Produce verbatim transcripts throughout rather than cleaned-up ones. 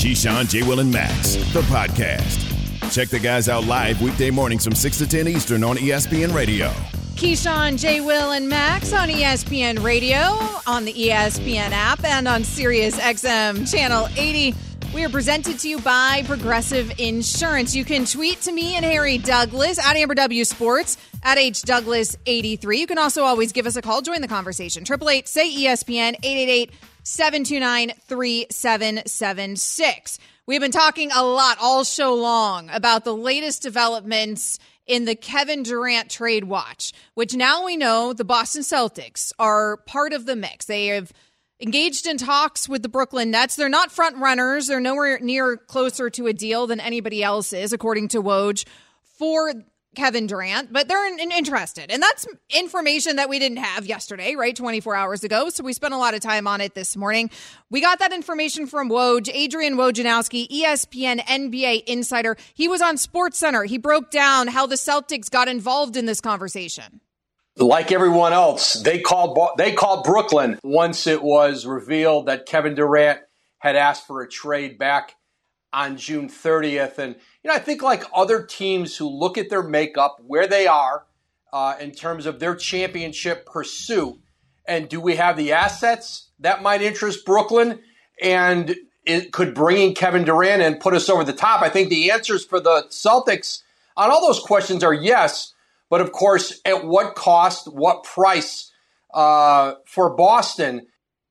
Keyshawn, J. Will, and Max, the podcast. Check the guys out live weekday mornings from six to ten Eastern on E S P N Radio. Keyshawn, J. Will, and Max on E S P N Radio, on the E S P N app, and on Sirius X M Channel eighty. We are presented to you by Progressive Insurance. You can tweet to me and Harry Douglas at Amber W Sports, at H Douglas eighty-three. You can also always give us a call. Join the conversation. eight eight eight, say E S P N, eight eight eight, seven two nine, three seven seven six. We've been talking a lot all show long about the latest developments in the Kevin Durant trade watch, which now we know the Boston Celtics are part of the mix. They have engaged in talks with the Brooklyn Nets. They're not front runners. They're nowhere near closer to a deal than anybody else is, according to Woj, for Kevin Durant, but they're in, in interested. And that's information that we didn't have yesterday, right? twenty-four hours ago. So we spent a lot of time on it this morning. We got that information from Woj, Adrian Wojnarowski, E S P N N B A insider. He was on SportsCenter. He broke down how the Celtics got involved in this conversation. Like everyone else, they called they called Brooklyn once it was revealed that Kevin Durant had asked for a trade back on June thirtieth. And, you know, I think like other teams who look at their makeup, where they are uh, in terms of their championship pursuit, and do we have the assets that might interest Brooklyn? And it could bringing Kevin Durant and put us over the top. I think the answers for the Celtics on all those questions are yes. But, of course, at what cost, what price uh, for Boston?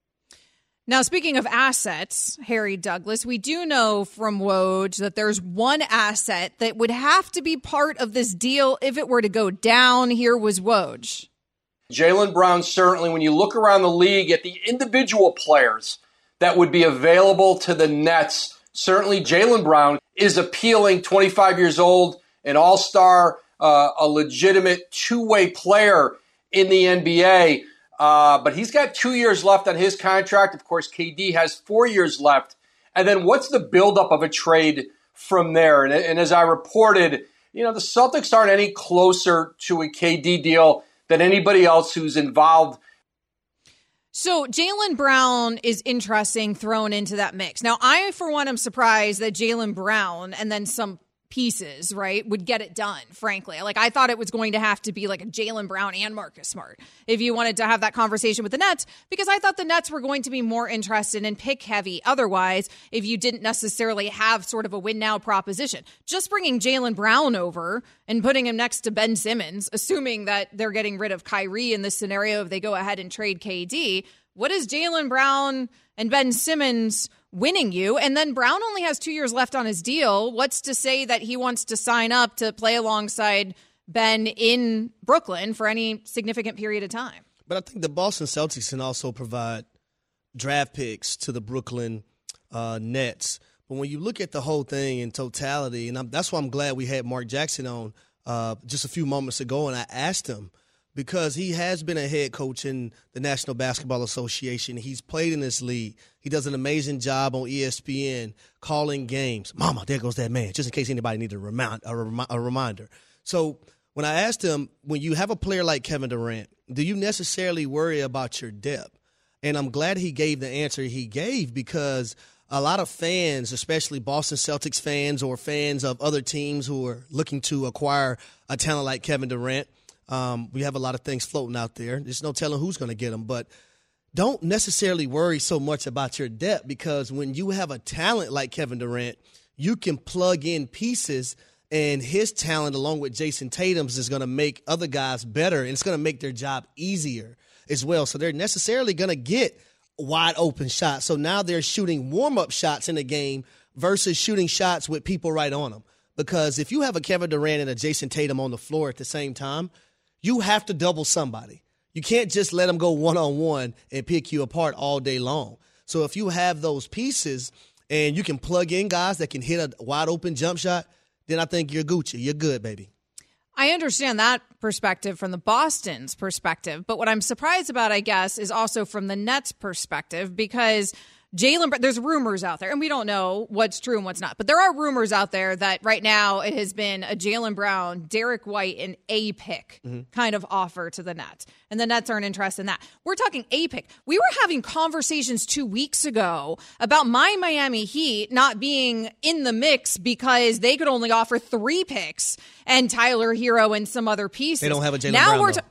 Now, speaking of assets, Harry Douglas, we do know from Woj that there's one asset that would have to be part of this deal if it were to go down. Here was Woj. Jaylen Brown, certainly, when you look around the league at the individual players that would be available to the Nets, certainly Jaylen Brown is appealing, twenty-five years old, an all-star, Uh, a legitimate two-way player in the N B A. Uh, but he's got two years left on his contract. Of course, K D has four years left. And then what's the buildup of a trade from there? And, and as I reported, you know, the Celtics aren't any closer to a K D deal than anybody else who's involved. So Jaylen Brown is interesting thrown into that mix. Now, I, for one, am surprised that Jaylen Brown and then some pieces, right, would get it done, frankly. Like, I thought it was going to have to be like a Jaylen Brown and Marcus Smart if you wanted to have that conversation with the Nets, because I thought the Nets were going to be more interested in pick heavy otherwise if you didn't necessarily have sort of a win now proposition. Just bringing Jaylen Brown over and putting him next to Ben Simmons, assuming that they're getting rid of Kyrie in this scenario if they go ahead and trade K D, what is Jaylen Brown and Ben Simmons winning you? And then Brown only has two years left on his deal. What's to say that he wants to sign up to play alongside Ben in Brooklyn for any significant period of time? But I think the Boston Celtics can also provide draft picks to the Brooklyn uh, Nets. But when you look at the whole thing in totality, and I'm, that's why I'm glad we had Mark Jackson on uh, just a few moments ago, and I asked him, because he has been a head coach in the National Basketball Association. He's played in this league. He does an amazing job on E S P N calling games. Mama, there goes that man, just in case anybody needed a, remind, a, remi- a reminder. So when I asked him, when you have a player like Kevin Durant, do you necessarily worry about your depth? And I'm glad he gave the answer he gave, because a lot of fans, especially Boston Celtics fans or fans of other teams who are looking to acquire a talent like Kevin Durant, Um, we have a lot of things floating out there. There's no telling who's going to get them, but don't necessarily worry so much about your depth, because when you have a talent like Kevin Durant, you can plug in pieces, and his talent along with Jason Tatum's is going to make other guys better, and it's going to make their job easier as well. So they're necessarily going to get wide open shots. So now they're shooting warm-up shots in the game versus shooting shots with people right on them. Because if you have a Kevin Durant and a Jason Tatum on the floor at the same time, you have to double somebody. You can't just let them go one-on-one and pick you apart all day long. So if you have those pieces and you can plug in guys that can hit a wide-open jump shot, then I think you're Gucci. You're good, baby. I understand that perspective from the Boston's perspective, but what I'm surprised about, I guess, is also from the Nets' perspective, because Jaylen, there's rumors out there, and we don't know what's true and what's not, but there are rumors out there that right now it has been a Jaylen Brown, Derek White, and a pick mm-hmm. kind of offer to the Nets, and the Nets aren't interested in that. We're talking a pick. We were having conversations two weeks ago about my Miami Heat not being in the mix because they could only offer three picks and Tyler Hero and some other pieces. They don't have a Jaylen now Brown. We're t-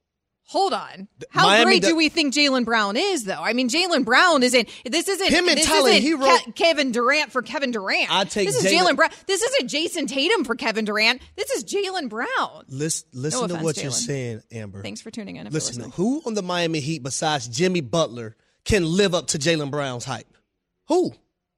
Hold on. How Miami great do- do we think Jaylen Brown is, though? I mean, Jaylen Brown isn't. This isn't. Him and this Tyler isn't Hero. Ke- Kevin Durant for Kevin Durant. I take this is Jaylen Jaylen Brown. This isn't Jason Tatum for Kevin Durant. This is Jaylen Brown. Listen, listen no to offense, what Jaylen. you're saying, Amber. Thanks for tuning in. If Listen, you're who on the Miami Heat besides Jimmy Butler can live up to Jaylen Brown's hype? Who?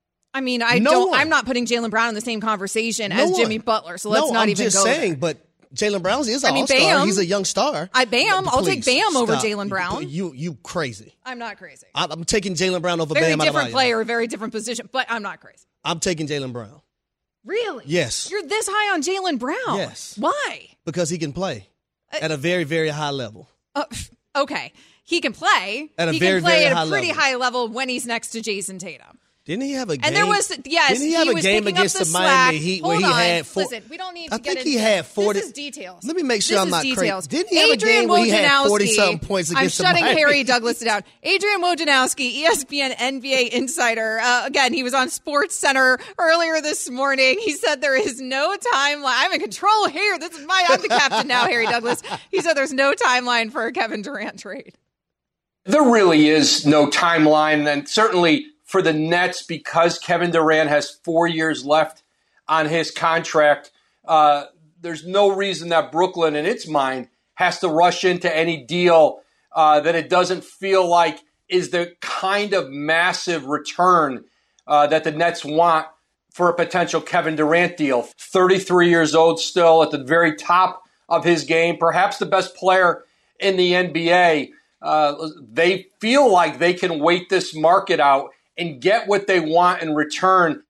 I mean, I no don't. One. I'm not putting Jaylen Brown in the same conversation no as one. Jimmy Butler. So let's no, not I'm even just go saying, there. but Jaylen Brown is an I mean, all-star. Bam. He's a young star. I Bam. But I'll take please, Bam over stop. Jaylen Brown. You, you crazy. I'm not crazy. I'm, I'm taking Jaylen Brown over Very Bam. different player, very different position, but I'm not crazy. I'm taking Jaylen Brown. Really? Yes. You're this high on Jaylen Brown? Yes. Why? Because he can play Uh, at a very, very high level. Uh, okay. He can play. At a he very, can play very at high a pretty level. high level when he's next to Jason Tatum. Didn't he have a game? And there was, yes, Didn't he have a was game picking against up the, the Miami slack. Heat Hold where he on. had four? Listen, we don't need to I get think into he had forty. This is details. Let me make sure this I'm is not details. crazy. Didn't he have Adrian a game where he had Wojnarowski- forty-something points against I'm the shutting Miami Harry Heat? Douglas down. Adrian Wojnarowski, E S P N N B A insider. Uh, again, he was on Sports Center earlier this morning. He said there is no timeline. I'm in control here. This is my. I'm the captain now, Harry Douglas. He said there's no timeline for a Kevin Durant trade. There really is no timeline, and certainly for the Nets, because Kevin Durant has four years left on his contract, uh, there's no reason that Brooklyn, in its mind, has to rush into any deal uh, that it doesn't feel like is the kind of massive return uh, that the Nets want for a potential Kevin Durant deal. thirty-three years old still, at the very top of his game, perhaps the best player in the N B A. Uh, they feel like they can wait this market out and get what they want in return.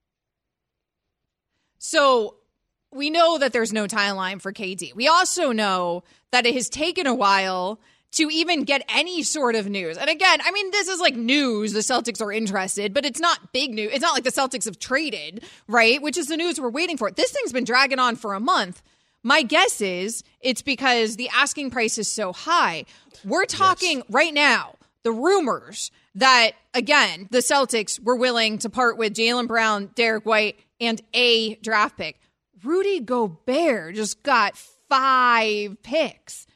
So we know that there's no timeline for K D. We also know that it has taken a while to even get any sort of news. And again, I mean, this is like news. The Celtics are interested, but it's not big news. It's not like the Celtics have traded, right? Which is the news we're waiting for. This thing's been dragging on for a month. My guess is it's because the asking price is so high. We're talking yes. right now, the rumors that, again, the Celtics were willing to part with Jaylen Brown, Derek White, and a draft pick. Rudy Gobert just got five picks.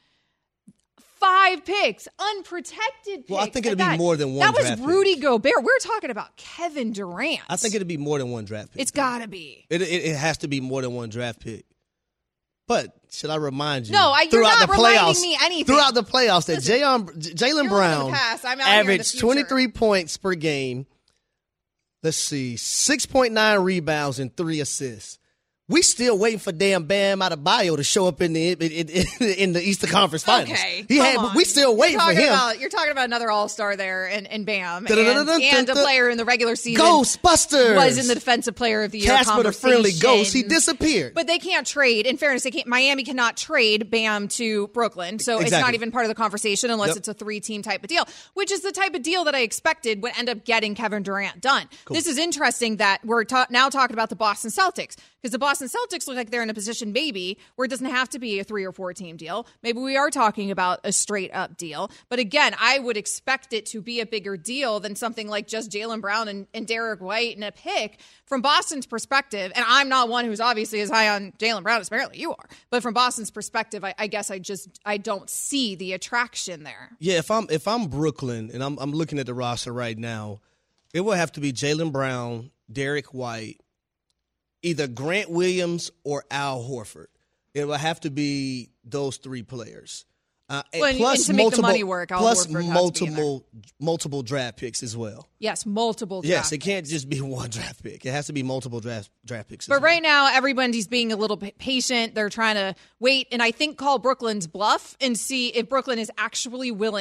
Five picks, unprotected picks. Well, I think it'd be more than one That was draft Rudy pick. Gobert. We're talking about Kevin Durant. I think it'd be more than one draft pick. It's got to be. It, it it has to be more than one draft pick. But should I remind you? No, I, you're throughout not the reminding playoffs, me anything. Throughout the playoffs, that Listen, Jaylen Brown averaged future. twenty-three points per game. Let's see, six point nine rebounds and three assists. We still waiting for damn Bam Adebayo to show up in the in, in, in the Eastern Conference Finals. Okay, he come had, on. we still waiting for him. About, you're talking about another All-Star there, and, and Bam, and, Da-da-da-da-da-da. and a player in the regular season. Ghostbusters was in the Defensive Player of the Year Casper the Friendly conversation. Ghost. He disappeared. But they can't trade. In fairness, they can't. Miami cannot trade Bam to Brooklyn, so Exactly. it's not even part of the conversation unless Yep. it's a three-team type of deal, which is the type of deal that I expected would end up getting Kevin Durant done. Cool. This is interesting that we're ta- now talking about the Boston Celtics, because the Boston Celtics look like they're in a position maybe where it doesn't have to be a three or four team deal. Maybe we are talking about a straight up deal. But again, I would expect it to be a bigger deal than something like just Jaylen Brown and, and Derek White and a pick. From Boston's perspective, and I'm not one who's obviously as high on Jaylen Brown as apparently you are, but from Boston's perspective, I, I guess I just I don't see the attraction there. Yeah, if I'm if I'm Brooklyn and I'm I'm looking at the roster right now, it will have to be Jaylen Brown, Derek White, either Grant Williams or Al Horford. It will have to be those three players. Uh, well, and, plus and to make multiple, the money work, Al plus Horford has multiple to be in there. multiple draft picks as well. Yes, multiple draft Yes, it picks. can't just be one draft pick. It has to be multiple draft draft picks. But as well. right now, everybody's being a little bit patient. They're trying to wait and I think call Brooklyn's bluff and see if Brooklyn is actually willing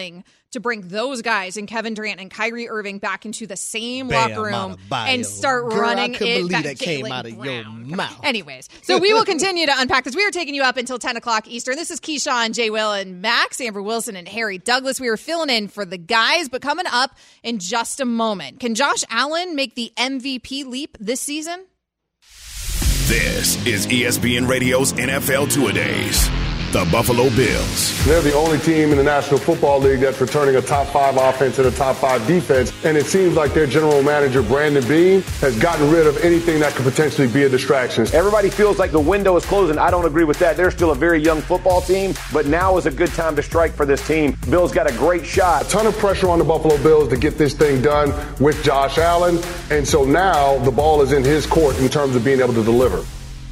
to bring those guys and Kevin Durant and Kyrie Irving back into the same Bam, locker room bio. and start Girl, running I couldn't it. believe that came Jaylen out of Brown. your mouth. Anyways, so we will continue to unpack this. We are taking you up until ten o'clock Eastern. This is Keyshawn, Jay Will, and Max, Amber Wilson, and Harry Douglas. We are filling in for the guys, but coming up in just a moment. Can Josh Allen make the M V P leap this season? This is E S P N Radio's N F L Two-A-Days. The Buffalo Bills. They're the only team in the National Football League that's returning a top five offense and a top five defense. And it seems like their general manager, Brandon Beane, has gotten rid of anything that could potentially be a distraction. Everybody feels like the window is closing. I don't agree with that. They're still a very young football team, but now is a good time to strike for this team. Bills got a great shot. A ton of pressure on the Buffalo Bills to get this thing done with Josh Allen. And so now the ball is in his court in terms of being able to deliver.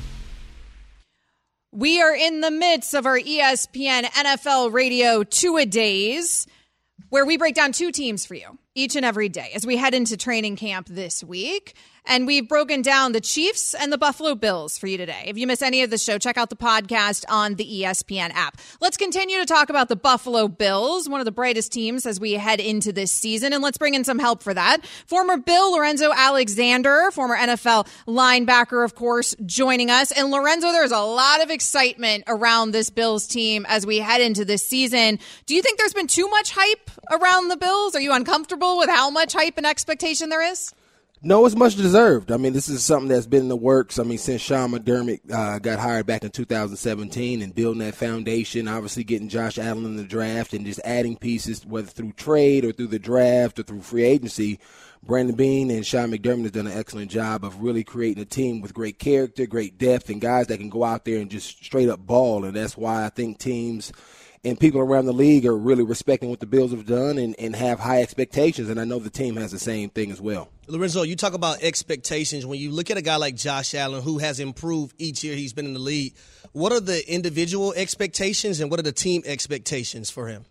We are in the midst of our E S P N N F L Radio Two-A-Days, where we break down two teams for you each and every day as we head into training camp this week. And we've broken down the Chiefs and the Buffalo Bills for you today. If you miss any of the show, check out the podcast on the E S P N app. Let's continue to talk about the Buffalo Bills, one of the brightest teams as we head into this season. And let's bring in some help for that. Former Bill Lorenzo Alexander, former N F L linebacker, of course, joining us. And Lorenzo, there's a lot of excitement around this Bills team as we head into this season. Do you think there's been too much hype around the Bills? Are you uncomfortable with how much hype and expectation there is? No, it's much deserved. I mean, this is something that's been in the works. I mean, since Sean McDermott uh, got hired back in two thousand seventeen and building that foundation, obviously getting Josh Allen in the draft and just adding pieces, whether through trade or through the draft or through free agency, Brandon Beane and Sean McDermott have done an excellent job of really creating a team with great character, great depth, and guys that can go out there and just straight up ball. And that's why I think teams and people around the league are really respecting what the Bills have done and, and have high expectations. And I know the team has the same thing as well. Lorenzo, you talk about expectations. When you look at a guy like Josh Allen, who has improved each year he's been in the league, what are the individual expectations and what are the team expectations for him?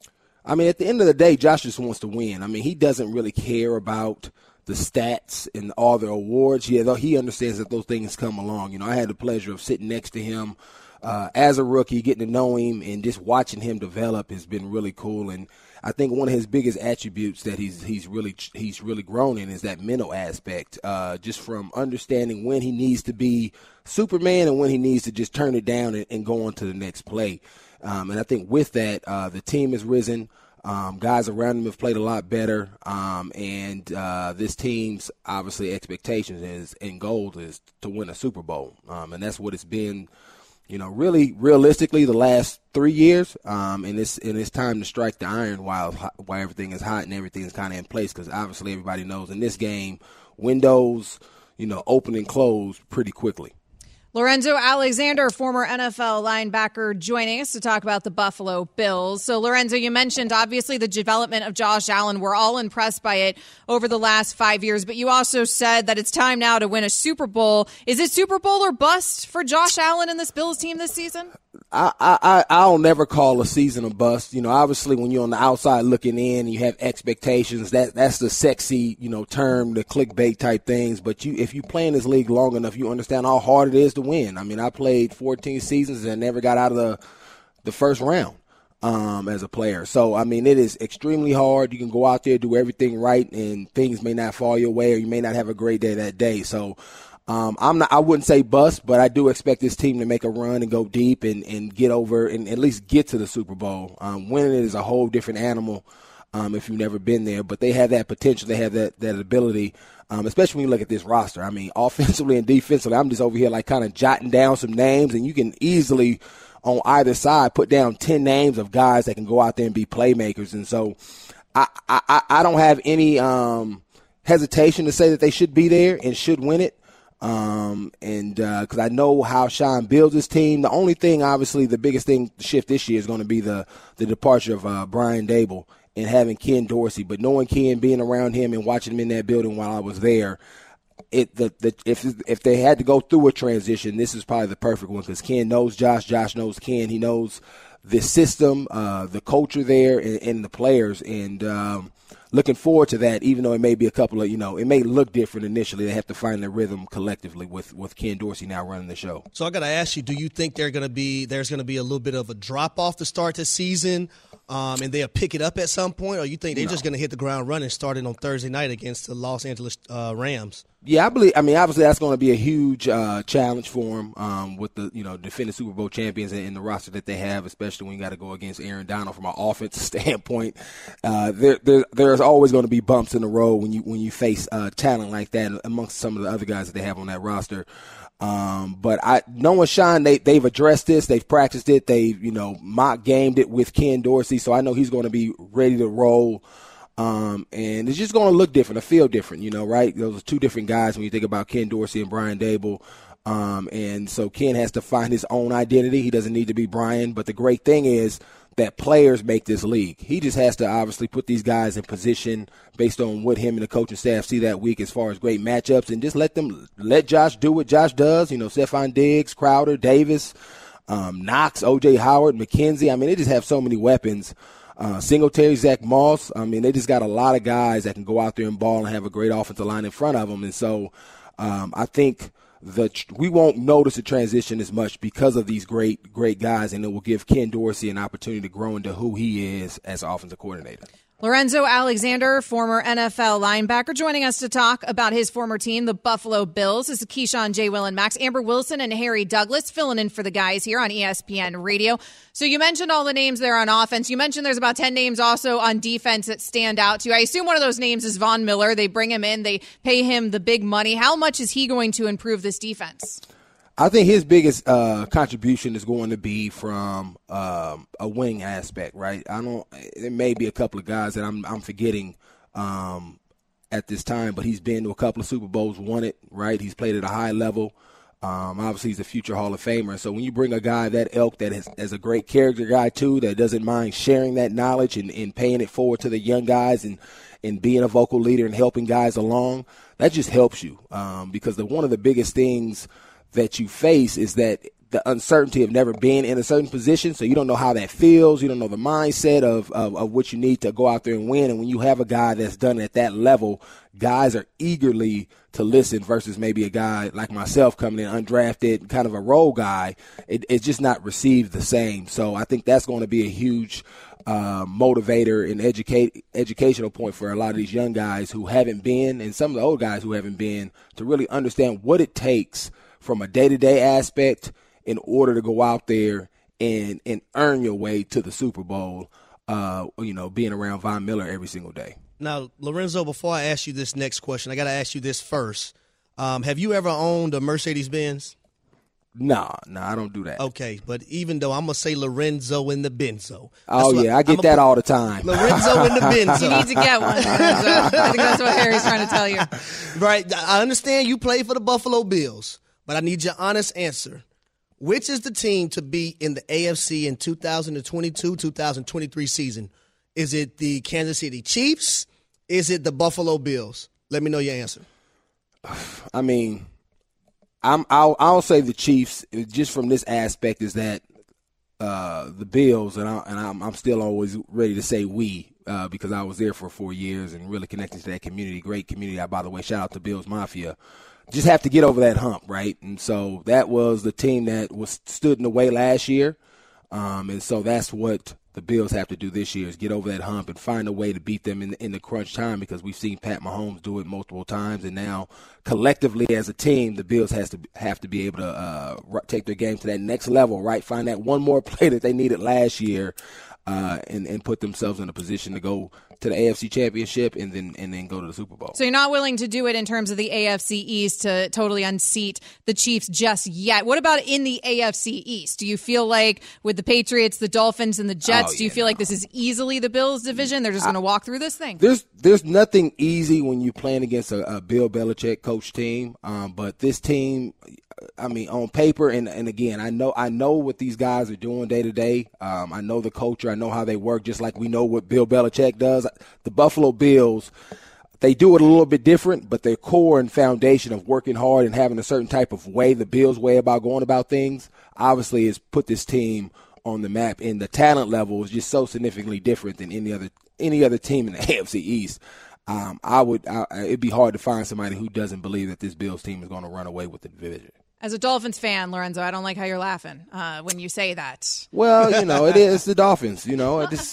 I mean, at the end of the day, Josh just wants to win. I mean, he doesn't really care about the stats and all the awards. He, he understands that those things come along. You know, I had the pleasure of sitting next to him Uh, as a rookie, getting to know him and just watching him develop has been really cool. And I think one of his biggest attributes that he's he's really he's really grown in is that mental aspect, uh, just from understanding when he needs to be Superman and when he needs to just turn it down and, and go on to the next play. Um, and I think with that, uh, the team has risen. Um, guys around him have played a lot better. Um, and uh, this team's obviously expectations is and goal is to win a Super Bowl. Um, and that's what it's been. You know, really, realistically, the last three years, um, and it's and it's time to strike the iron while while everything is hot and everything is kind of in place. Because obviously, everybody knows in this game, windows, you know, open and close pretty quickly. Lorenzo Alexander, former N F L linebacker, joining us to talk about the Buffalo Bills. So, Lorenzo, you mentioned, obviously, the development of Josh Allen. We're all impressed by it over the last five years. But you also said that it's time now to win a Super Bowl. Is it Super Bowl or bust for Josh Allen and this Bills team this season? I, I, I'll never call a season a bust. You know, obviously when you're on the outside looking in and you have expectations, that that's the sexy, you know, term, the clickbait type things. But you, if you play in this league long enough, you understand how hard it is to win. I mean, I played fourteen seasons and never got out of the the first round um, as a player. So, I mean, it is extremely hard. You can go out there, do everything right, and things may not fall your way or you may not have a great day that day. So, Um, I'm not, I wouldn't say bust, but I do expect this team to make a run and go deep and, and get over and at least get to the Super Bowl. Um, winning it is a whole different animal um, if you've never been there, but they have that potential. They have that, that ability, um, especially when you look at this roster. I mean, offensively and defensively, I'm just over here like kind of jotting down some names, and you can easily on either side put down ten names of guys that can go out there and be playmakers. And so I, I, I don't have any um, hesitation to say that they should be there and should win it. Um, and, uh, cause I know how Sean builds his team. The only thing, obviously, the biggest thing to shift this year is going to be the, the departure of, uh, Brian Dable and having Ken Dorsey, but knowing Ken, being around him and watching him in that building while I was there, it, the, the, if, if they had to go through a transition, this is probably the perfect one because Ken knows Josh, Josh knows Ken. He knows the system, uh, the culture there and, and the players. And, um, looking forward to that, even though it may be a couple of, you know, it may look different initially. They have to find their rhythm collectively with, with Ken Dorsey now running the show. So I got to ask you, do you think they're going to be there's going to be a little bit of a drop off to start the season, um, and they'll pick it up at some point, or you think they're no. just going to hit the ground running starting on Thursday night against the Los Angeles uh, Rams? Yeah, I believe. I mean, obviously, that's going to be a huge uh, challenge for them um, with the you know defending Super Bowl champions and, and the roster that they have, especially when you got to go against Aaron Donald from an offensive standpoint. Uh, there, there, there's always going to be bumps in the road when you when you face uh, talent like that amongst some of the other guys that they have on that roster. Um, but I, knowing Sean, they, they've addressed this, they've practiced it, they've, you know, mock gamed it with Ken Dorsey. So I know he's going to be ready to roll. Um, and it's just going to look different, or feel different, you know, right? Those are two different guys when you think about Ken Dorsey and Brian Daboll. Um, and so Ken has to find his own identity. He doesn't need to be Brian. But the great thing is that players make this league. He just has to obviously put these guys in position based on what him and the coaching staff see that week as far as great matchups, and just let them let Josh do what Josh does. You know, Stephon Diggs, Crowder, Davis, um, Knox, O J Howard, McKenzie. I mean, they just have so many weapons. Uh, Singletary, Zach Moss. I mean, they just got a lot of guys that can go out there and ball and have a great offensive line in front of them. And so um, I think the we won't notice the transition as much because of these great, great guys, and it will give Ken Dorsey an opportunity to grow into who he is as an offensive coordinator. Lorenzo Alexander, former N F L linebacker, joining us to talk about his former team, the Buffalo Bills. This is Keyshawn, J. Will, and Max. Amber Wilson and Harry Douglas filling in for the guys here on E S P N Radio. So you mentioned all the names there on offense. You mentioned there's about ten names also on defense that stand out to you. I assume one of those names is Von Miller. They bring him in. They pay him the big money. How much is he going to improve this defense? I think his biggest uh, contribution is going to be from um, a wing aspect, right? I don't. There may be a couple of guys that I'm I'm forgetting um, at this time, but he's been to a couple of Super Bowls, won it, right? He's played at a high level. Um, obviously, he's a future Hall of Famer. So when you bring a guy that ilk that is, is a great character guy too, that doesn't mind sharing that knowledge and, and paying it forward to the young guys and and being a vocal leader and helping guys along, that just helps you um, because the one of the biggest things that you face is that the uncertainty of never being in a certain position. So you don't know how that feels. You don't know the mindset of, of, of what you need to go out there and win. And when you have a guy that's done it at that level, guys are eagerly to listen versus maybe a guy like myself coming in undrafted, kind of a role guy. It, it's just not received the same. So I think that's going to be a huge uh, motivator and educate educational point for a lot of these young guys who haven't been, and some of the old guys who haven't been, to really understand what it takes from a day-to-day aspect in order to go out there and, and earn your way to the Super Bowl, uh, you know, being around Von Miller every single day. Now, Lorenzo, before I ask you this next question, I got to ask you this first. Um, have you ever owned a Mercedes-Benz? No, no, I don't do that. Okay, but even though I'm going to say Lorenzo in the Benzo. Oh, yeah, I, I get I'm that all the time. Lorenzo in the Benzo. You need to get one, Lorenzo. I think that's what Harry's trying to tell you. Right. I understand you play for the Buffalo Bills, but I need your honest answer. Which is the team to be in the A F C in two thousand twenty-two two thousand twenty-three season? Is it the Kansas City Chiefs? Is it the Buffalo Bills? Let me know your answer. I mean, I'm, I'll, I'll say the Chiefs, just from this aspect, is that uh, the Bills, and, I, and I'm, I'm still always ready to say we, uh, because I was there for four years and really connected to that community. Great community. By the way, shout out to Bills Mafia. Just have to get over that hump, right? And so that was the team that was stood in the way last year. Um, and so that's what the Bills have to do this year, is get over that hump and find a way to beat them in the, in the crunch time, because we've seen Pat Mahomes do it multiple times. And now collectively as a team, the Bills has to have to be able to uh, take their game to that next level, right? Find that one more play that they needed last year uh, and, and put themselves in a position to go to the A F C Championship and then and then go to the Super Bowl. So you're not willing to do it in terms of the A F C East to totally unseat the Chiefs just yet. What about in the A F C East? Do you feel like with the Patriots, the Dolphins, and the Jets, oh, yeah, do you feel no. like this is easily the Bills' division? They're just going to walk through this thing? There's there's nothing easy when you're playing against a, a Bill Belichick coach team, um, but this team, I mean, on paper, and, and again, I know I know what these guys are doing day to day. Um, I know the culture. I know how they work, just like we know what Bill Belichick does. The Buffalo Bills, they do it a little bit different, but their core and foundation of working hard and having a certain type of way, the Bills' way about going about things, obviously has put this team on the map. And the talent level is just so significantly different than any other any other team in the A F C East. Um, I would I, it'd be hard to find somebody who doesn't believe that this Bills team is going to run away with the division. As a Dolphins fan, Lorenzo, I don't like how you're laughing uh, when you say that. Well, you know, it is the Dolphins. You know, it just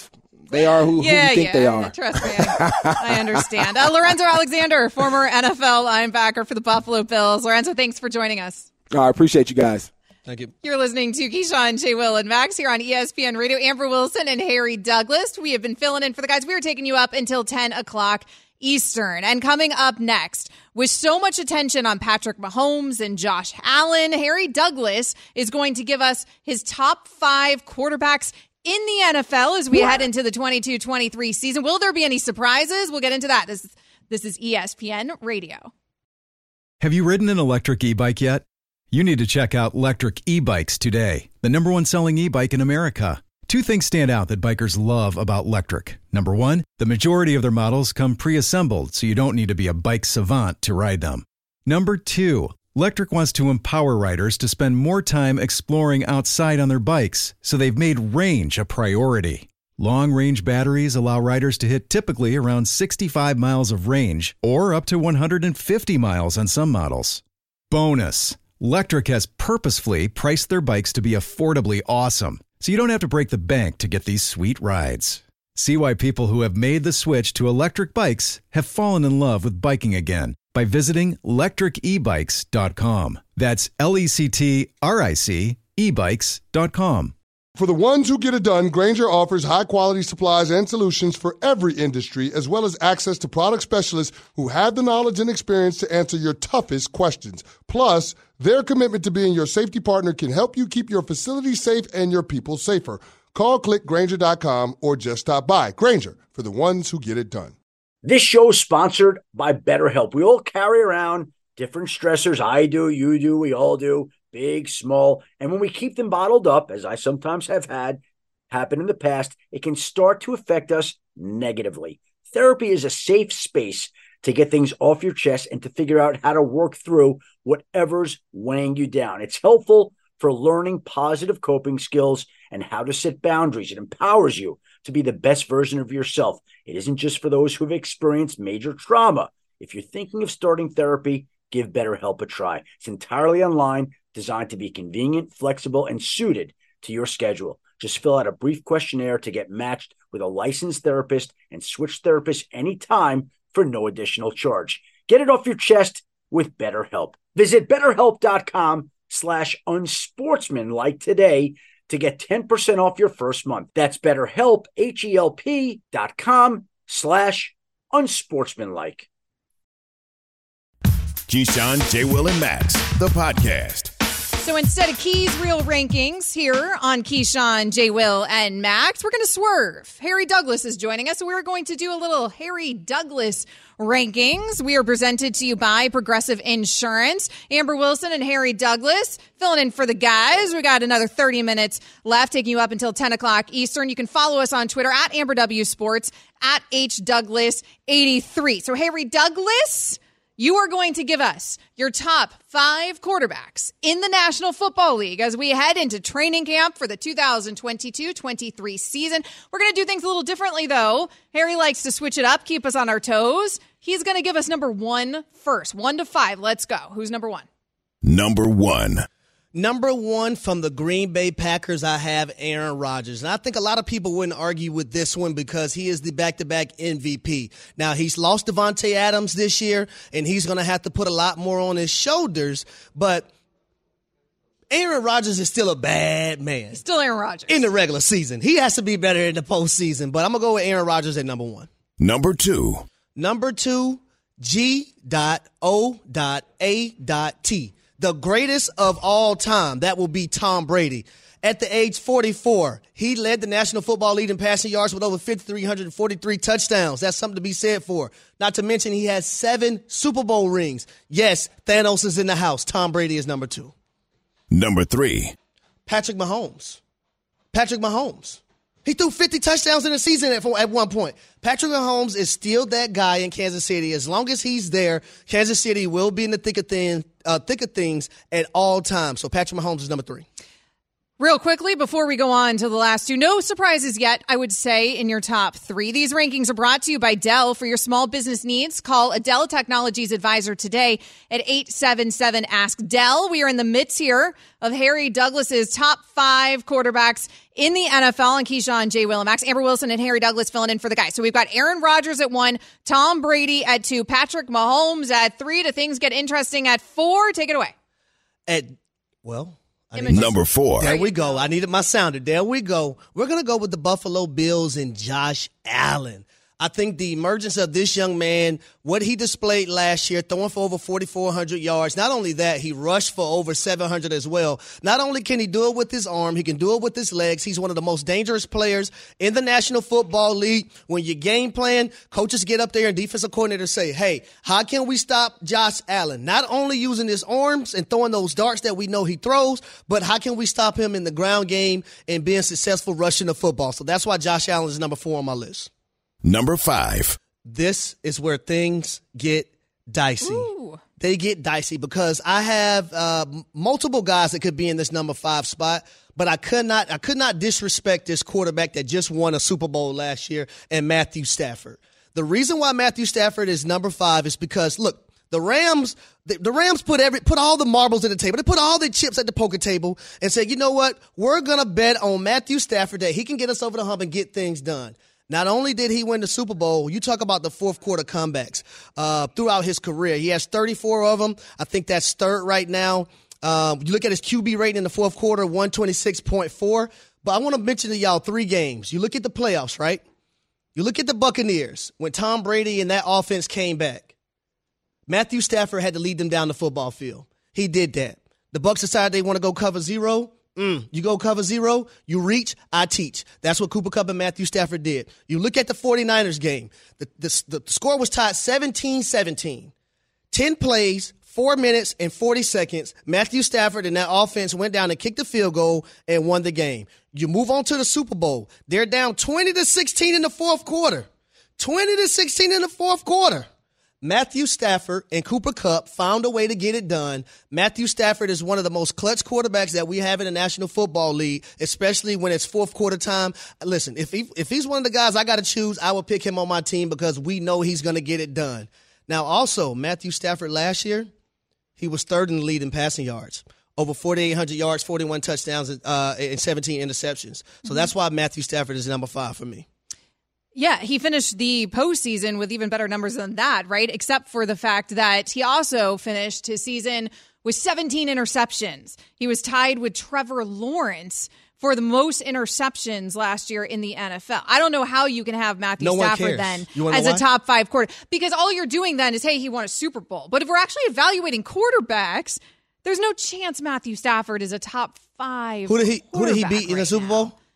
They are who, yeah, who you think yeah, they are. Trust me, I, I understand. Uh, Lorenzo Alexander, former N F L linebacker for the Buffalo Bills. Lorenzo, thanks for joining us. Oh, I appreciate you guys. Thank you. You're listening to Keyshawn, J. Will, and Max here on E S P N Radio. Amber Wilson and Harry Douglas. We have been filling in for the guys. We are taking you up until ten o'clock Eastern. And coming up next, with so much attention on Patrick Mahomes and Josh Allen, Harry Douglas is going to give us his top five quarterbacks in the N F L as we head into the twenty-two twenty-three season. Will there be any surprises? We'll get into that. This is, this is E S P N Radio. Have you ridden an electric e-bike yet? You need to check out Lectric E-Bikes today, the number one selling e-bike in America. Two things stand out that bikers love about Lectric. Number one, the majority of their models come pre-assembled, so you don't need to be a bike savant to ride them. Number two, Lectric wants to empower riders to spend more time exploring outside on their bikes, so they've made range a priority. Long-range batteries allow riders to hit typically around sixty-five miles of range, or up to one hundred fifty miles on some models. Bonus! Lectric has purposefully priced their bikes to be affordably awesome, so you don't have to break the bank to get these sweet rides. See why people who have made the switch to electric bikes have fallen in love with biking again by visiting lectric e bikes dot com. That's L E C T R I C e bikes dot com. For the ones who get it done, Grainger offers high-quality supplies and solutions for every industry, as well as access to product specialists who have the knowledge and experience to answer your toughest questions. Plus, their commitment to being your safety partner can help you keep your facility safe and your people safer. Call, click Grainger dot com, or just stop by. Grainger, for the ones who get it done. This show is sponsored by BetterHelp. We all carry around different stressors. I do, you do, we all do. Big, small, and when we keep them bottled up, as I sometimes have had happen in the past, it can start to affect us negatively. Therapy is a safe space to get things off your chest and to figure out how to work through whatever's weighing you down. It's helpful for learning positive coping skills and how to set boundaries. It empowers you to be the best version of yourself. It isn't just for those who've experienced major trauma. If you're thinking of starting therapy, give BetterHelp a try. It's entirely online, designed to be convenient, flexible, and suited to your schedule. Just fill out a brief questionnaire to get matched with a licensed therapist and switch therapists anytime for no additional charge. Get it off your chest with BetterHelp. Visit betterhelp.com slash unsportsmanlike today to get ten percent off your first month. That's BetterHelp, H-E-L-P dot com slash unsportsmanlike. Keyshawn, J. Will, and Max, the podcast. So instead of Keys Real Rankings here on Keyshawn, J. Will, and Max, we're going to swerve. Harry Douglas is joining us, so we're going to do a little Harry Douglas rankings. We are presented to you by Progressive Insurance. Amber Wilson and Harry Douglas filling in for the guys. We got another thirty minutes left, taking you up until ten o'clock Eastern. You can follow us on Twitter at Amber W Sports, at H Douglas eighty-three. So Harry Douglas, you are going to give us your top five quarterbacks in the National Football League as we head into training camp for the two thousand twenty-two twenty-three season. We're going to do things a little differently, though. Harry likes to switch it up, keep us on our toes. He's going to give us number one first. One to five. Let's go. Who's number one? Number one. Number one from the Green Bay Packers, I have Aaron Rodgers. And I think a lot of people wouldn't argue with this one because he is the back-to-back M V P. Now, he's lost Devontae Adams this year, and he's going to have to put a lot more on his shoulders. But Aaron Rodgers is still a bad man. Still Aaron Rodgers. In the regular season. He has to be better in the postseason. But I'm going to go with Aaron Rodgers at number one. Number two. Number two, G O A T. The greatest of all time, that will be Tom Brady. At the age forty-four, he led the National Football League in passing yards with over five thousand three hundred forty-three touchdowns. That's something to be said for. Not to mention he has seven Super Bowl rings. Yes, Thanos is in the house. Tom Brady is number two. Number three. Patrick Mahomes. Patrick Mahomes. He threw fifty touchdowns in a season at, at one point. Patrick Mahomes is still that guy in Kansas City. As long as he's there, Kansas City will be in the thick of, thing, uh, thick of things at all times. So Patrick Mahomes is number three. Real quickly, before we go on to the last two, no surprises yet, I would say, in your top three. These rankings are brought to you by Dell. For your small business needs, call a Dell Technologies advisor today at eight seven seven, ask Dell. We are in the midst here of Harry Douglas's top five quarterbacks in the N F L, and Keyshawn, J. Will, and Max. Amber Wilson and Harry Douglas filling in for the guys. So we've got Aaron Rodgers at one, Tom Brady at two, Patrick Mahomes at three. Do things get interesting at four? Take it away. At, well... Number four. There we go. I needed my sounder. There we go. We're going to go with the Buffalo Bills and Josh Allen. I think the emergence of this young man, what he displayed last year, throwing for over forty-four hundred yards. Not only that, he rushed for over seven hundred as well. Not only can he do it with his arm, he can do it with his legs. He's one of the most dangerous players in the National Football League. When you game plan, coaches get up there and defensive coordinators say, hey, how can we stop Josh Allen? Not only using his arms and throwing those darts that we know he throws, but how can we stop him in the ground game and being successful rushing the football? So that's why Josh Allen is number four on my list. Number five. This is where things get dicey. Ooh. They get dicey because I have uh, multiple guys that could be in this number five spot, but I could not I could not disrespect this quarterback that just won a Super Bowl last year, and Matthew Stafford. The reason why Matthew Stafford is number five is because, look, the Rams the, the Rams put every put all the marbles at the table. They put all the chips at the poker table and said, you know what? We're going to bet on Matthew Stafford that he can get us over the hump and get things done. Not only did he win the Super Bowl, you talk about the fourth quarter comebacks uh, throughout his career. He has thirty-four of them. I think that's third right now. Uh, you look at his Q B rating in the fourth quarter, one twenty-six point four. But I want to mention to y'all three games. You look at the playoffs, right? You look at the Buccaneers. When Tom Brady and that offense came back, Matthew Stafford had to lead them down the football field. He did that. The Bucs decided they want to go cover zero. Mm, you go cover zero, you reach, I teach. That's what Cooper Kupp and Matthew Stafford did. You look at the 49ers game. The, the, the score was tied seventeen seventeen. ten plays, four minutes, and forty seconds. Matthew Stafford and that offense went down and kicked the field goal and won the game. You move on to the Super Bowl. They're down twenty to sixteen in the fourth quarter. twenty to sixteen in the fourth quarter. Matthew Stafford and Cooper Kupp found a way to get it done. Matthew Stafford is one of the most clutch quarterbacks that we have in the National Football League, especially when it's fourth quarter time. Listen, if he if he's one of the guys I got to choose, I will pick him on my team because we know he's going to get it done. Now, also, Matthew Stafford last year, he was third in the lead in passing yards. Over forty-eight hundred yards, forty-one touchdowns, uh, and seventeen interceptions. So mm-hmm. that's why Matthew Stafford is number five for me. Yeah, he finished the postseason with even better numbers than that, right? Except for the fact that he also finished his season with seventeen interceptions. He was tied with Trevor Lawrence for the most interceptions last year in the N F L. I don't know how you can have Matthew no Stafford then as a top five quarter, because all you're doing then is, hey, he won a Super Bowl. But if we're actually evaluating quarterbacks, there's no chance Matthew Stafford is a top five. Who did he Who did he beat right in the Super Bowl? Now.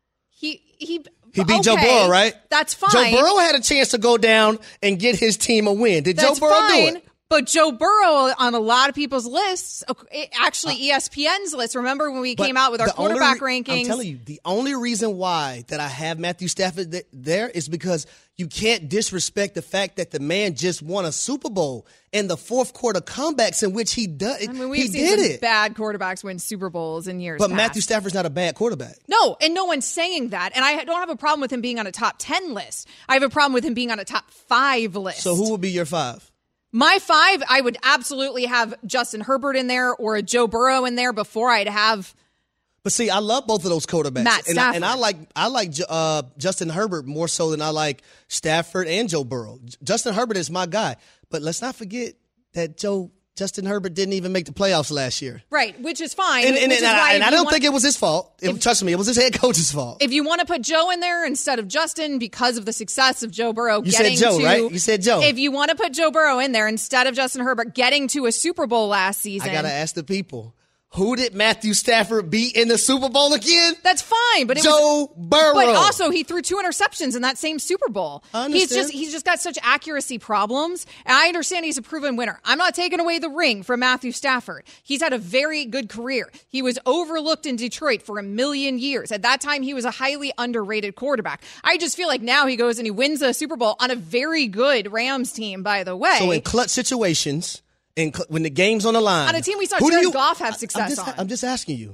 He he. He beat okay, Joe Burrow, right? That's fine. Joe Burrow had a chance to go down and get his team a win. Did That's Joe Burrow fine, do it? But Joe Burrow on a lot of people's lists, actually E S P N's list. Remember when we But came out with our quarterback re- rankings? I'm telling you, the only reason why that I have Matthew Stafford th- there is because you can't disrespect the fact that the man just won a Super Bowl and the fourth quarter comebacks in which he does. I mean, we've he seen did some it. bad quarterbacks win Super Bowls in years But past. Matthew Stafford's not a bad quarterback. No, and no one's saying that. And I don't have a problem with him being on a top ten list. I have a problem with him being on a top five list. So who would be your five? My five, I would absolutely have Justin Herbert in there or a Joe Burrow in there before I'd have. But see, I love both of those quarterbacks, Matt and I, and I Stafford. like I like uh, Justin Herbert more so than I like Stafford and Joe Burrow. J- Justin Herbert is my guy, but let's not forget that Joe Justin Herbert didn't even make the playoffs last year. Right, which is fine. And, and, which and, is I, why and I if you don't want- think it was his fault. It, trust me, it was his head coach's fault. If you want to put Joe in there instead of Justin because of the success of Joe Burrow You getting said Joe, to, right? You said Joe. If you want to put Joe Burrow in there instead of Justin Herbert getting to a Super Bowl last season. I got to ask the people. Who did Matthew Stafford beat in the Super Bowl again? That's fine, but it Joe was, Burrow. But also, he threw two interceptions in that same Super Bowl. I He's understand. just he's just got such accuracy problems, and I understand he's a proven winner. I'm not taking away the ring from Matthew Stafford. He's had a very good career. He was overlooked in Detroit for a million years. At that time, he was a highly underrated quarterback. I just feel like now he goes and he wins a Super Bowl on a very good Rams team, by the way. So in clutch situations, in cl- when the game's on the line. On a team we saw who do Jared you- Goff have I- success I'm just, on. I'm just asking you.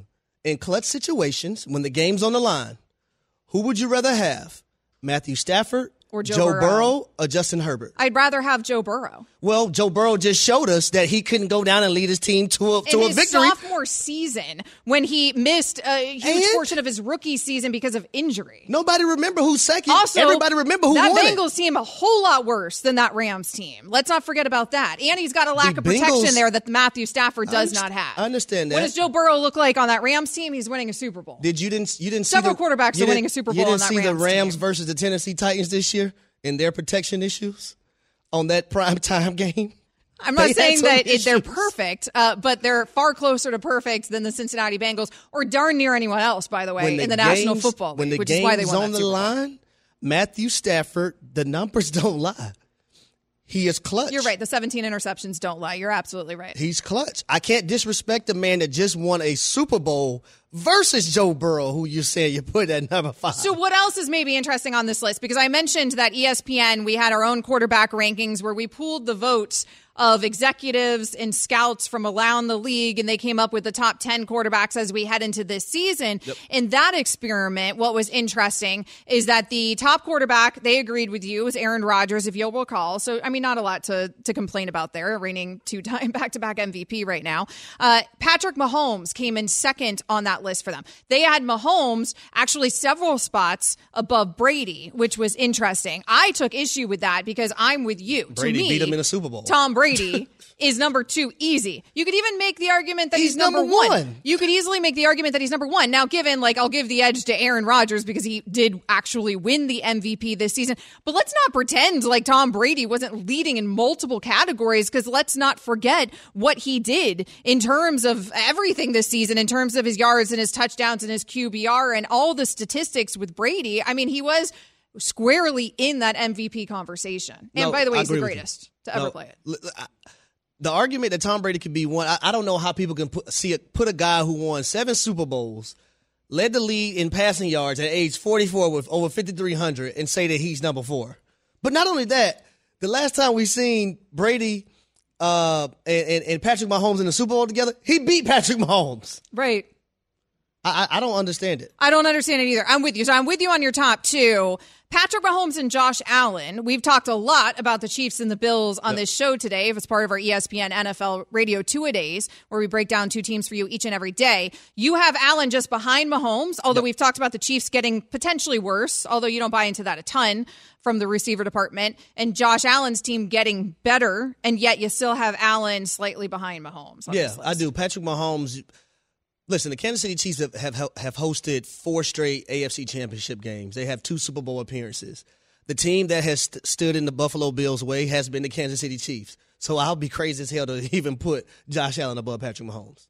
in clutch situations, when the game's on the line, who would you rather have? Matthew Stafford or Joe, Joe Burrow. Burrow or Justin Herbert? I'd rather have Joe Burrow. Well, Joe Burrow just showed us that he couldn't go down and lead his team to a, to in a his victory. sophomore season, when he missed a huge And? portion of his rookie season because of injury. Nobody remember who's second. Also, everybody remember who that won Bengals it. team a whole lot worse than that Rams team. Let's not forget about that. And he's got a lack The of protection Bengals- there that Matthew Stafford does I not have. I understand that. What does Joe Burrow look like on that Rams team? He's winning a Super Bowl. Did you didn't you didn't Several see the, quarterbacks you are winning didn't- a Super You Bowl didn't on that see the Rams Rams team. versus the Tennessee Titans this year and their protection issues on that prime time game. I'm not They had saying some that it, they're issues. perfect, uh, but they're far closer to perfect than the Cincinnati Bengals or darn near anyone else, by the way, When in the National game's- Football when League, the which is why they game's won on that the Super Bowl. line, Matthew Stafford, the numbers don't lie. He is clutch. You're right. The seventeen interceptions don't lie. You're absolutely right. He's clutch. I can't disrespect the man that just won a Super Bowl versus Joe Burrow, who you said you put at number five. So what else is maybe interesting on this list? Because I mentioned that E S P N, we had our own quarterback rankings where we pooled the votes of executives and scouts from around the league, and they came up with the top ten quarterbacks as we head into this season. Yep. In that experiment, what was interesting is that the top quarterback, they agreed with you, was Aaron Rodgers, if you'll recall. So, I mean, not a lot to, to complain about there, reigning two-time back-to-back M V P right now. Uh, Patrick Mahomes came in second on that list for them. They had Mahomes actually several spots above Brady, which was interesting. I took issue with that because I'm with you. Brady to me, beat him in a Super Bowl. Tom Brady is number two, easy. You could even make the argument that he's, He's number, number one. one. You could easily make the argument that he's number one. Now, given, like, I'll give the edge to Aaron Rodgers because he did actually win the M V P this season. But let's not pretend like Tom Brady wasn't leading in multiple categories, because let's not forget what he did in terms of everything this season, in terms of his yards and his touchdowns and his Q B R and all the statistics with Brady. I mean, he was squarely in that M V P conversation. And No, by the way, I he's the agree with you. greatest to ever No, play it. l- I- The argument that Tom Brady could be one, I, I don't know how people can put, see it, put a guy who won seven Super Bowls, led the league in passing yards at age forty-four with over fifty-three hundred, and say that he's number four. But not only that, the last time we seen Brady uh, and, and, and Patrick Mahomes in the Super Bowl together, he beat Patrick Mahomes. Right. I, I, I don't understand it. I don't understand it either. I'm with you. So I'm with you on your top two. Patrick Mahomes and Josh Allen. We've talked a lot about the Chiefs and the Bills on yep. this show today as part of our E S P N N F L Radio Two-A-Days, where we break down two teams for you each and every day. You have Allen just behind Mahomes, although yep. we've talked about the Chiefs getting potentially worse, although you don't buy into that a ton from the receiver department, and Josh Allen's team getting better, and yet you still have Allen slightly behind Mahomes. On yeah, this list. I do. Patrick Mahomes... Listen, the Kansas City Chiefs have, have have hosted four straight A F C Championship games. They have two Super Bowl appearances. The team that has st- stood in the Buffalo Bills' way has been the Kansas City Chiefs. So I'll be crazy as hell to even put Josh Allen above Patrick Mahomes.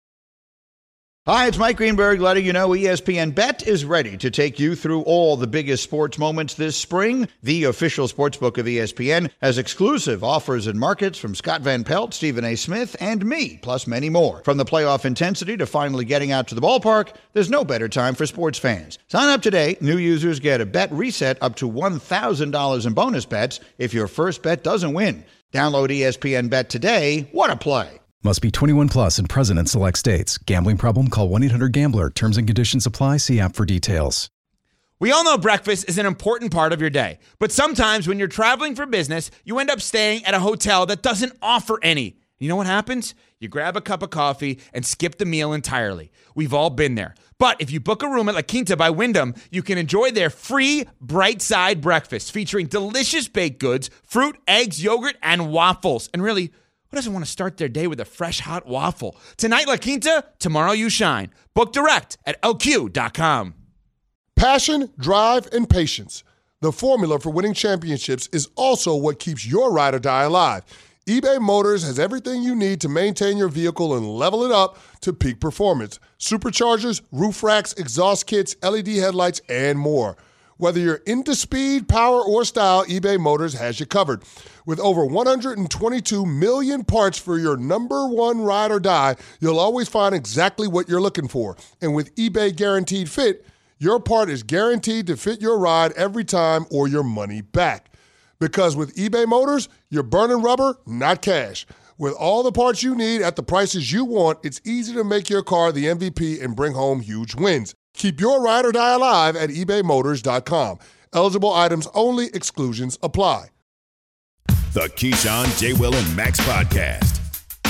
Hi, it's Mike Greenberg letting you know E S P N Bet is ready to take you through all the biggest sports moments this spring. The official sportsbook of E S P N has exclusive offers and markets from Scott Van Pelt, Stephen A. Smith, and me, plus many more. From the playoff intensity to finally getting out to the ballpark, there's no better time for sports fans. Sign up today. New users get a bet reset up to one thousand dollars in bonus bets if your first bet doesn't win. Download E S P N Bet today. What a play. Must be twenty-one plus and present in select states. Gambling problem? Call one eight hundred gambler. Terms and conditions apply. See app for details. We all know breakfast is an important part of your day. But sometimes when you're traveling for business, you end up staying at a hotel that doesn't offer any. You know what happens? You grab a cup of coffee and skip the meal entirely. We've all been there. But if you book a room at La Quinta by Wyndham, you can enjoy their free Bright Side breakfast featuring delicious baked goods, fruit, eggs, yogurt, and waffles. And really, who doesn't want to start their day with a fresh, hot waffle? Tonight, La Quinta, tomorrow you shine. Book direct at L Q dot com. Passion, drive, and patience. The formula for winning championships is also what keeps your ride or die alive. eBay Motors has everything you need to maintain your vehicle and level it up to peak performance. Superchargers, roof racks, exhaust kits, L E D headlights, and more. Whether you're into speed, power, or style, eBay Motors has you covered. With over one hundred twenty-two million parts for your number one ride or die, you'll always find exactly what you're looking for. And with eBay Guaranteed Fit, your part is guaranteed to fit your ride every time or your money back. Because with eBay Motors, you're burning rubber, not cash. With all the parts you need at the prices you want, it's easy to make your car the M V P and bring home huge wins. Keep your ride or die alive at ebay motors dot com. Eligible items only. Exclusions apply. The Keyshawn, J. Will, and Max podcast.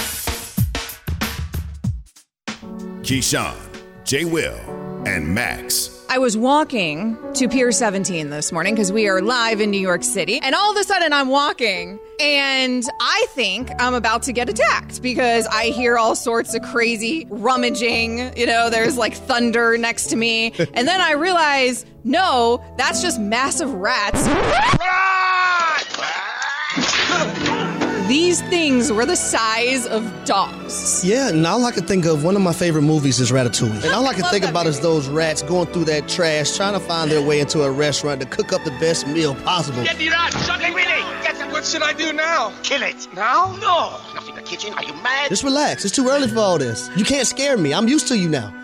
Keyshawn, J. Will, and Max. I was walking to Pier seventeen this morning because we are live in New York City. And all of a sudden I'm walking and I think I'm about to get attacked because I hear all sorts of crazy rummaging. You know, there's like thunder next to me. And then I realize, no, that's just massive rats. These things were the size of dogs. Yeah, and all I can think of, one of my favorite movies is Ratatouille. And all I can think about movie. is those rats going through that trash, trying to find their way into a restaurant to cook up the best meal possible. Get the rat! Something really! Get the... What should I do now? Kill it. Now? No. Not in the kitchen. Are you mad? Just relax. It's too early for all this. You can't scare me. I'm used to you now.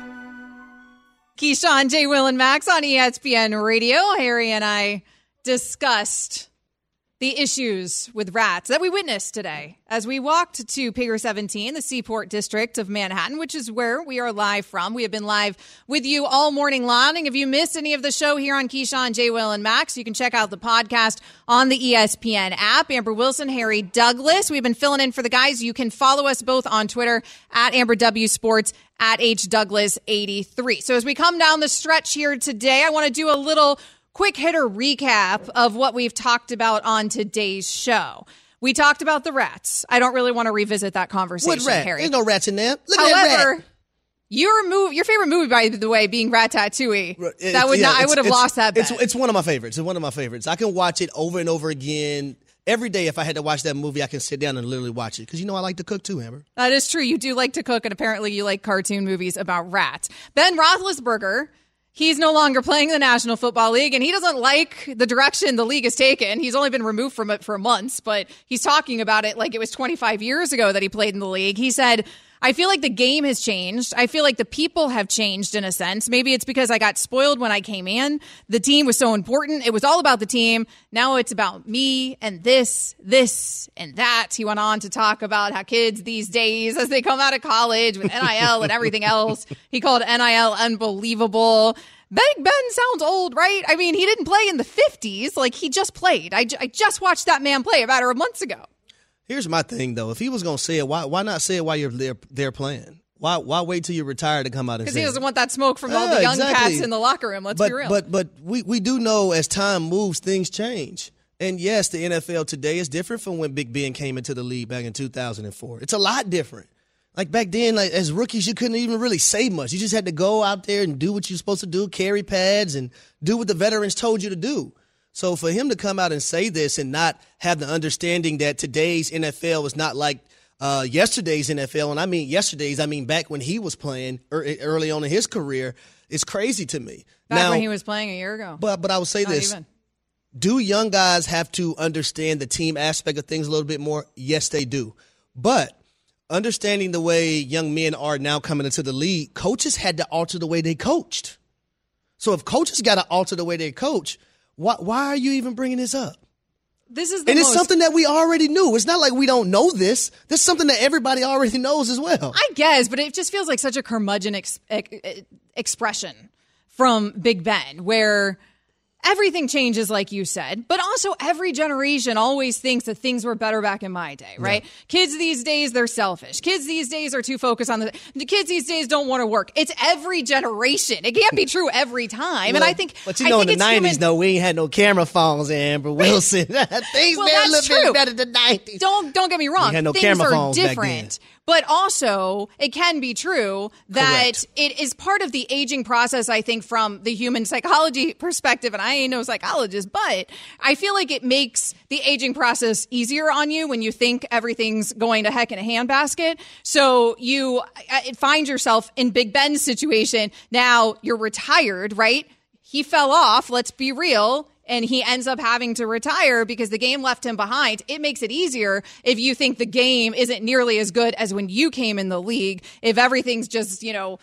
Keyshawn, J. Will, and Max on E S P N Radio. Harry and I discussed the issues with rats that we witnessed today as we walked to Pier seventeen, the Seaport District of Manhattan, which is where we are live from. We have been live with you all morning long. And if you missed any of the show here on Keyshawn, J. Will, and Max, you can check out the podcast on the E S P N app. Amber Wilson, Harry Douglas. We've been filling in for the guys. You can follow us both on Twitter at Amber W Sports, at H Douglas eighty-three. So as we come down the stretch here today, I want to do a little quick hitter recap of what we've talked about on today's show. We talked about the rats. I don't really want to revisit that conversation, What rat? Harry. There's no rats in there. Look However, at that rat. your movie, your favorite movie, by the way, being Ratatouille, that would Yeah, not. I it's- would have it's- lost that bet. It's, it's one of my favorites. It's one of my favorites. I can watch it over and over again. Every day, if I had to watch that movie, I can sit down and literally watch it. Because you know I like to cook too, Amber. That is true. You do like to cook, and apparently you like cartoon movies about rats. Ben Roethlisberger, he's no longer playing in the National Football League, and he doesn't like the direction the league has taken. He's only been removed from it for months, but he's talking about it like it was twenty-five years ago that he played in the league. He said, I feel like the game has changed. I feel like the people have changed in a sense. Maybe it's because I got spoiled when I came in. The team was so important. It was all about the team. Now it's about me and this, this, and that. He went on to talk about how kids these days, as they come out of college with N I L and everything else, he called N I L unbelievable. Big Ben sounds old, right? I mean, he didn't play in the fifties. Like, he just played. I, j- I just watched that man play about a month ago. Here's my thing, though. If he was going to say it, why why not say it while you're there, there playing? Why why wait till you retire to come out and say Because he it? doesn't want that smoke from all Yeah, the young exactly. cats in the locker room. Let's but, be real. But but we, we do know as time moves, things change. And yes, the N F L today is different from when Big Ben came into the league back in two thousand four. It's a lot different. Like back then, like as rookies, you couldn't even really say much. You just had to go out there and do what you're supposed to do, carry pads, and do what the veterans told you to do. So for him to come out and say this and not have the understanding that today's N F L is not like uh, yesterday's N F L, and I mean yesterday's, I mean back when he was playing early on in his career, is crazy to me. Back now, when he was playing a year ago. But but I would say Not this. even. Do young guys have to understand the team aspect of things a little bit more? Yes, they do. But understanding the way young men are now coming into the league, coaches had to alter the way they coached. So if coaches got to alter the way they coach, why, why are you even bringing this up? This is the and most, it's something that we already knew. It's not like we don't know this. This is something that everybody already knows as well. I guess, but it just feels like such a curmudgeon ex- ex- expression from Big Ben, where everything changes, like you said, but also every generation always thinks that things were better back in my day, right? Yeah. Kids these days, they're selfish. Kids these days are too focused on the, the kids these days don't want to work. It's every generation. It can't be true every time. Well, and I think, but you know, in the nineties, though, we ain't had no camera phones, Amber Wilson. Things well, were a little true. bit better than the nineties. Don't, don't get me wrong. We had no things camera are phones different. But also, it can be true that Correct. it is part of the aging process, I think, from the human psychology perspective. And I ain't no psychologist, but I feel like it makes the aging process easier on you when you think everything's going to heck in a handbasket. So you uh, find yourself in Big Ben's situation. Now you're retired, right? He fell off. Let's be real. And he ends up having to retire because the game left him behind. It makes it easier if you think the game isn't nearly as good as when you came in the league. If everything's just, you know,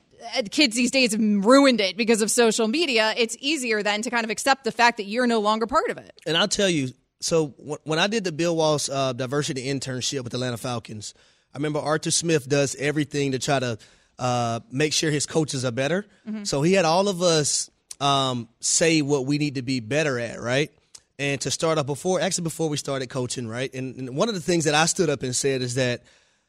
kids these days have ruined it because of social media, it's easier then to kind of accept the fact that you're no longer part of it. And I'll tell you, So w- when I did the Bill Walsh uh, diversity internship with the Atlanta Falcons, I remember Arthur Smith does everything to try to uh, make sure his coaches are better. Mm-hmm. So he had all of us um, say what we need to be better at, right? And to start off before, actually before we started coaching, right? And, and one of the things that I stood up and said is that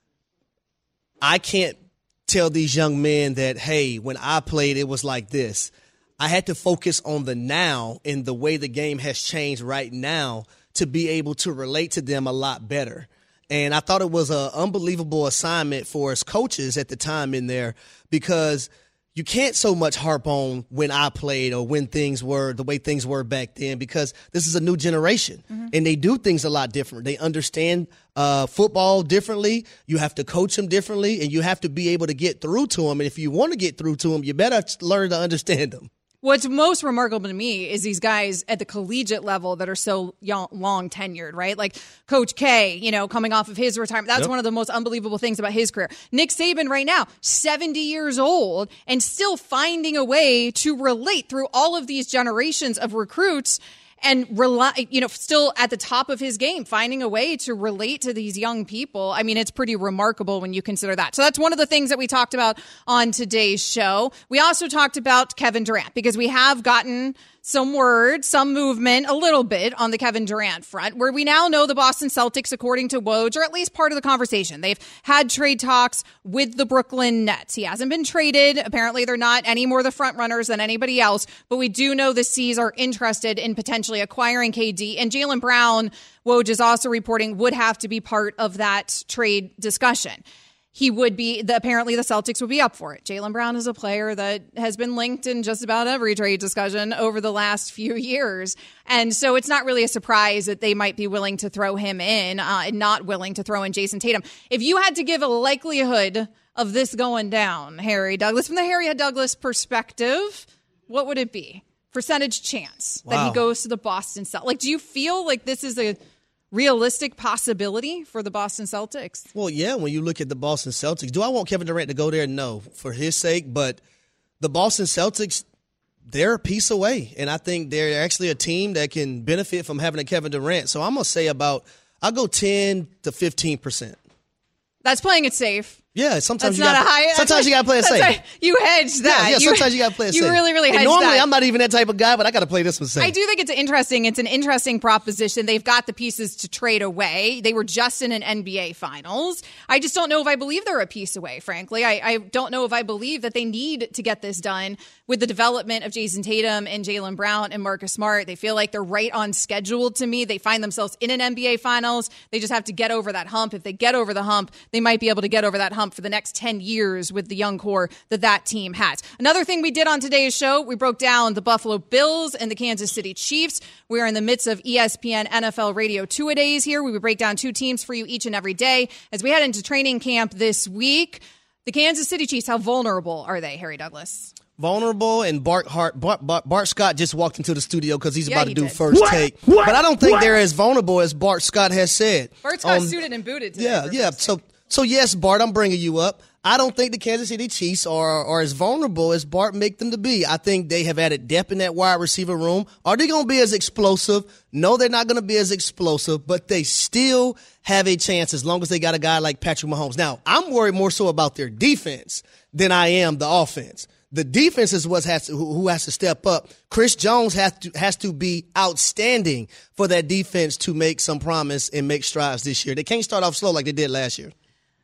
I can't tell these young men that, hey, when I played, it was like this. I had to focus on the now and the way the game has changed right now to be able to relate to them a lot better. And I thought it was an unbelievable assignment for us coaches at the time in there, because you can't so much harp on when I played or when things were the way things were back then, because this is a new generation, mm-hmm. and they do things a lot different. They understand uh, football differently. You have to coach them differently, and you have to be able to get through to them. And if you want to get through to them, you better learn to understand them. What's most remarkable to me is these guys at the collegiate level that are so young, long tenured, right? Like Coach K, you know, coming off of his retirement. That's yep. one of the most unbelievable things about his career. Nick Saban right now, seventy years old and still finding a way to relate through all of these generations of recruits and rely, you know, still at the top of his game, finding a way to relate to these young people. I mean, it's pretty remarkable when you consider that. So that's one of the things that we talked about on today's show. We also talked about Kevin Durant, because we have gotten some word, some movement, a little bit on the Kevin Durant front, where we now know the Boston Celtics, according to Woj, are at least part of the conversation. They've had trade talks with the Brooklyn Nets. He hasn't been traded. Apparently, they're not any more the front runners than anybody else, but we do know the C's are interested in potentially acquiring K D. And Jaylen Brown, Woj is also reporting, would have to be part of that trade discussion. He would be, the, apparently the Celtics would be up for it. Jaylen Brown is a player that has been linked in just about every trade discussion over the last few years. And so it's not really a surprise that they might be willing to throw him in uh, and not willing to throw in Jason Tatum. If you had to give a likelihood of this going down, Harry Douglas, from the Harry Douglas perspective, what would it be? Percentage chance wow. that he goes to the Boston Celtics. Like, do you feel like this is a realistic possibility for the Boston Celtics? Well, yeah, when you look at the Boston Celtics, do I want Kevin Durant to go there? No, for his sake. But the Boston Celtics, they're a piece away. And I think they're actually a team that can benefit from having a Kevin Durant. So I'm going to say about, I'll go ten to fifteen percent. That's playing it safe. Yeah, sometimes that's you not gotta, a high. Sometimes you got to play it safe. Like, you hedge that. Yeah, yeah sometimes you, you got to play it you safe. You really, really hedge and normally, that. Normally, I'm not even that type of guy, but I got to play this one safe. I do think it's interesting. It's an interesting proposition. They've got the pieces to trade away. They were just in an N B A Finals. I just don't know if I believe they're a piece away, frankly. I, I don't know if I believe that they need to get this done with the development of Jason Tatum and Jaylen Brown and Marcus Smart. They feel like they're right on schedule to me. They find themselves in an N B A Finals. They just have to get over that hump. If they get over the hump, they might be able to get over that hump for the next ten years with the young core that that team has. Another thing we did on today's show, we broke down the Buffalo Bills and the Kansas City Chiefs. We are in the midst of E S P N N F L Radio two-a-days here. We would break down two teams for you each and every day. As we head into training camp this week, the Kansas City Chiefs, how vulnerable are they, Harry Douglas? Vulnerable, and Bart Hart, Bart, Bart, Bart Scott just walked into the studio because he's yeah, about to he do did. first what? take. What? But I don't think what? they're as vulnerable as Bart Scott has said. Bart Scott um, suited and booted today. Yeah, yeah. So, so yes, Bart, I'm bringing you up. I don't think the Kansas City Chiefs are, are as vulnerable as Bart make them to be. I think they have added depth in that wide receiver room. Are they going to be as explosive? No, they're not going to be as explosive, but they still have a chance as long as they got a guy like Patrick Mahomes. Now, I'm worried more so about their defense than I am the offense. The defense is what has to, who has to step up. Chris Jones has to, has to be outstanding for that defense to make some promise and make strides this year. They can't start off slow like they did last year.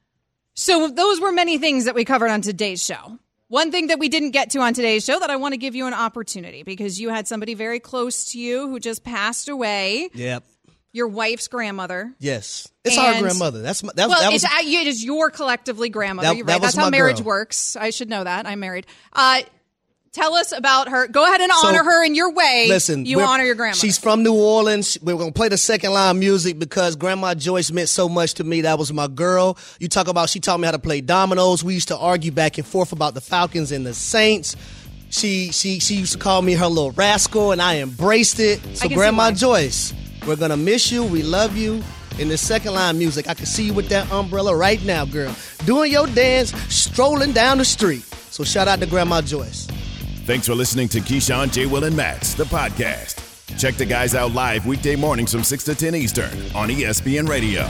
So those were many things that we covered on today's show. One thing that we didn't get to on today's show that I want to give you an opportunity, because you had somebody very close to you who just passed away. Yep. Your wife's grandmother. Yes. It's and, our grandmother. That's my, that, well, that was, it's, it is your collectively grandmother. That, You're right. that That's how marriage girl. works. I should know that. I'm married. Uh, tell us about her. Go ahead and honor so, her in your way. Listen, you honor your grandmother. She's from New Orleans. We're going to play the second line music because Grandma Joyce meant so much to me. That was my girl. You talk about she taught me how to play dominoes. We used to argue back and forth about the Falcons and the Saints. She she she used to call me her little rascal, and I embraced it. So Grandma Joyce, we're going to miss you. We love you. In the second line music, I can see you with that umbrella right now, girl. Doing your dance, strolling down the street. So shout out to Grandma Joyce. Thanks for listening to Keyshawn, J. Will, and Max, the podcast. Check the guys out live weekday mornings from six to ten Eastern on E S P N Radio.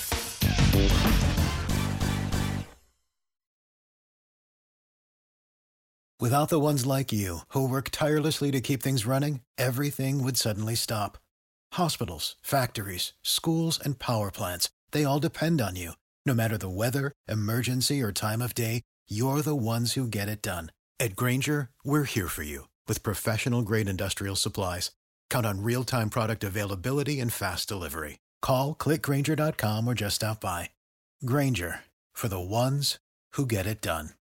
Without the ones like you, who work tirelessly to keep things running, everything would suddenly stop. Hospitals, factories, schools, and power plants, they all depend on you. No matter the weather, emergency, or time of day, you're the ones who get it done. At Grainger, we're here for you with professional-grade industrial supplies. Count on real-time product availability and fast delivery. Call, click Grainger dot com, or just stop by. Grainger, for the ones who get it done.